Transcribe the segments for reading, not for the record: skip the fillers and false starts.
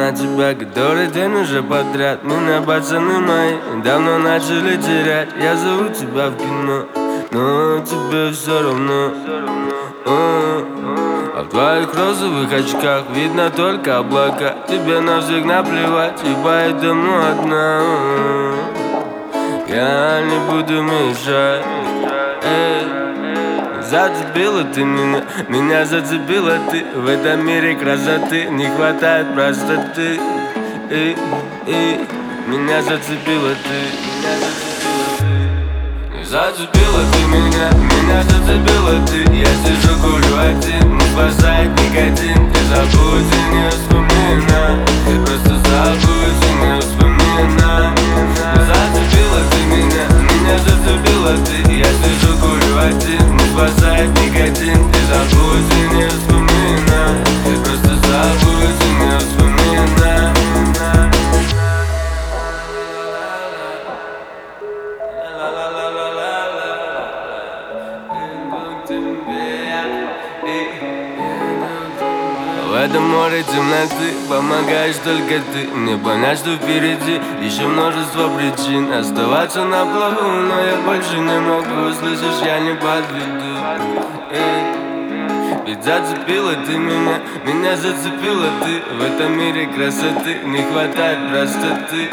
на тебя который день уже подряд. Меня пацаны мои давно начали терять. Я зову тебя в кино, но тебе все равно. А в твоих розовых очках видно только облака. Тебе на всех наплевать, и поэтому одна. Я не буду мешать. Зацепила ты меня зацепила ты. В этом мире красоты не хватает простоты. Меня зацепила ты. Зацепила ты меня зацепила ты. Я сижу, курю один, не спасает никотин. Ты забудь и не вспоминай, просто забудь и не вспоминай. Зацепила ты меня зацепила ты. Я сижу, курю один, не спасает никотин. Ты забудь и не вспоминай, просто забудь и не вспоминай. В этом море темноты помогаешь только ты. Мне понять, что впереди еще множество причин оставаться на плаву, но я больше не могу. Слышишь, я не подведу. Ведь зацепила ты меня зацепила ты. В этом мире красоты не хватает простоты.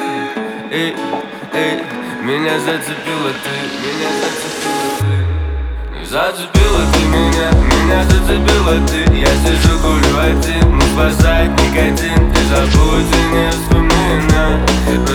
Меня зацепила ты, меня зацепила ты. Зацепила ты меня зацепила ты. Я сижу, курю один, не спасает никотин. Ты забудь и не вспоминай,